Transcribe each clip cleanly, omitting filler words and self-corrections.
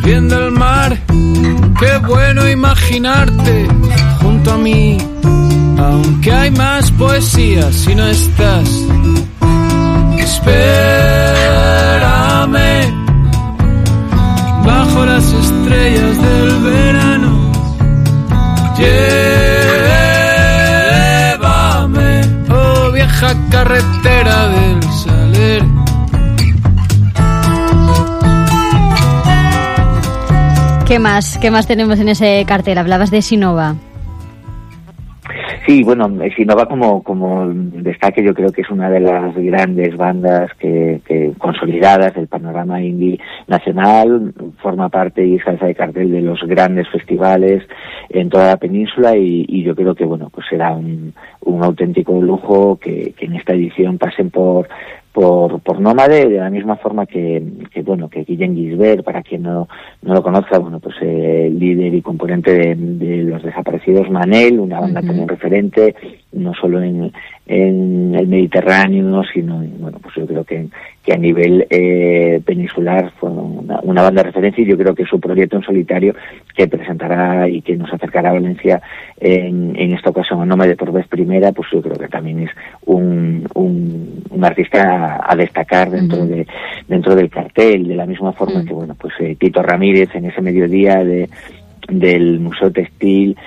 viendo el mar. Qué bueno imaginarte junto a mí, aunque hay más poesía si no estás. Espérame bajo las estrellas del verano. Llévame, oh vieja carretera del Saler. ¿Qué más tenemos en ese cartel? Hablabas de Sinova. Sí, bueno, Sinova como destaque, yo creo que es una de las grandes bandas que consolidadas del panorama indie nacional, forma parte y es cabeza de cartel de los grandes festivales en toda la península y yo creo que bueno, pues será un auténtico lujo que en esta edición pasen por Nómade, de la misma forma que Guillem Gisbert, para quien no lo conozca, bueno, pues líder y componente de Los Desaparecidos Manel, una banda también referente, no solo en el Mediterráneo, sino, bueno, pues yo creo que a nivel peninsular fue una banda de referencia y yo creo que su proyecto en solitario que presentará y que nos acercará a Valencia en esta ocasión a Nómade por vez primera, pues yo creo que también es un artista a destacar dentro del cartel, de la misma forma que bueno, pues Tito Ramírez en ese mediodía del Museo Textil,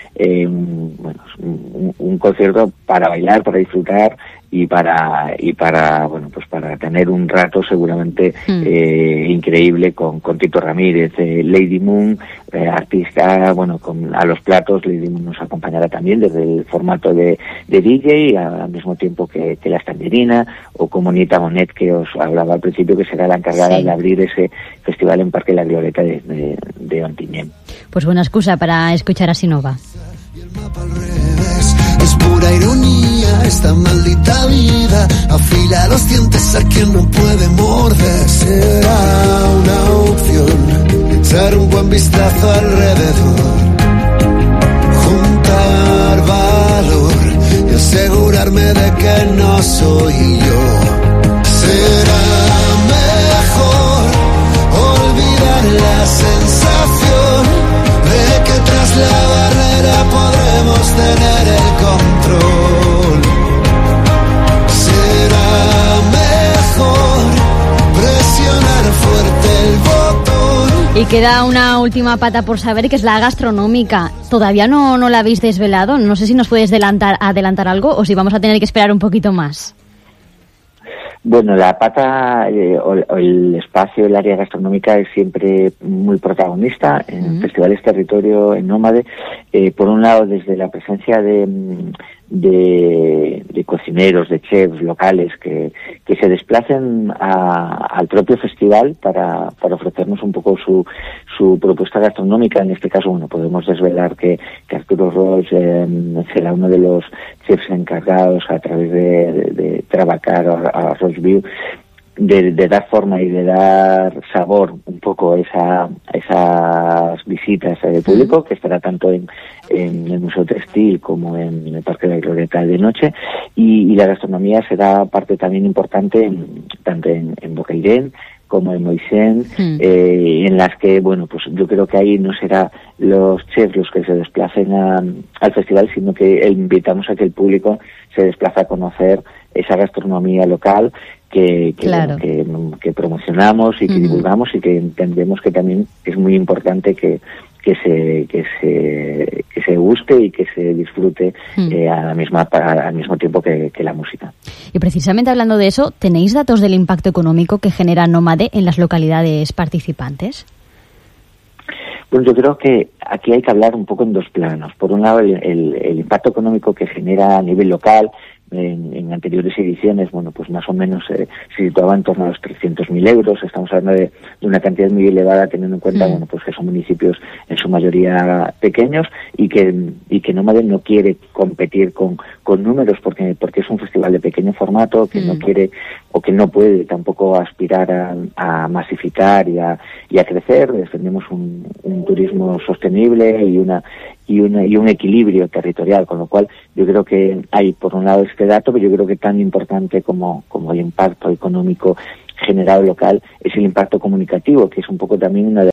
un concierto para bailar, para disfrutar y para bueno, pues para tener un rato seguramente increíble con Tito Ramírez. Lady Moon, artista, bueno, a los platos. Lady Moon nos acompañará también desde el formato de DJ al mismo tiempo que la Estangerina, o como Nita Monet, que os hablaba al principio, que será la encargada de abrir ese festival en Parque La Glorieta de Ontinyent. Pues buena excusa para escuchar a Sinova. Es pura ironía esta maldita vida, afila los dientes a quien no puede morder. Será una opción echar un buen vistazo alrededor, juntar valor y asegurarme de que no soy yo. Será mejor olvidar la sensación de que tras la barrera podremos tener el control. Será mejor presionar fuerte el botón. Y queda una última pata por saber, que es la gastronómica. Todavía no la habéis desvelado. No sé si nos puedes adelantar algo o si vamos a tener que esperar un poquito más. Bueno, la pata o el espacio, el área gastronómica es siempre muy protagonista en festivales territorio, en Nómade. Por un lado, desde la presencia de cocineros, de chefs locales que se desplacen al propio festival para ofrecernos un poco su propuesta gastronómica. En este caso, bueno, podemos desvelar que Arturo Roig será uno de los chefs encargados a través de Trabacar a Roig Viu de dar forma y de dar sabor un poco a esas visitas de público, que estará tanto en el Museo Textil como en el Parque de la Glorieta de noche, y la gastronomía será parte también importante tanto en Bocairent como en Moixent, en las que, bueno, pues yo creo que ahí no será los chefs los que se desplacen al festival, sino que invitamos a que el público se desplace a conocer esa gastronomía local que promocionamos y que divulgamos, y que entendemos que también es muy importante que se guste y que se disfrute al mismo tiempo que la música. Y precisamente hablando de eso, ¿tenéis datos del impacto económico que genera Nómade en las localidades participantes? Pues yo creo que aquí hay que hablar un poco en dos planos. Por un lado, el impacto económico que genera a nivel local. En anteriores ediciones, bueno, pues más o menos se situaba en torno a los 300.000 euros. Estamos hablando de una cantidad muy elevada, teniendo en cuenta, bueno, pues que son municipios en su mayoría pequeños y que Nómade no quiere competir con números porque es un festival de pequeño formato que no quiere o que no puede tampoco aspirar a masificar y a crecer. Defendemos un turismo sostenible y un equilibrio territorial, con lo cual yo creo que hay por un lado este dato, pero yo creo que tan importante como el impacto económico generado local es el impacto comunicativo, que es un poco también una de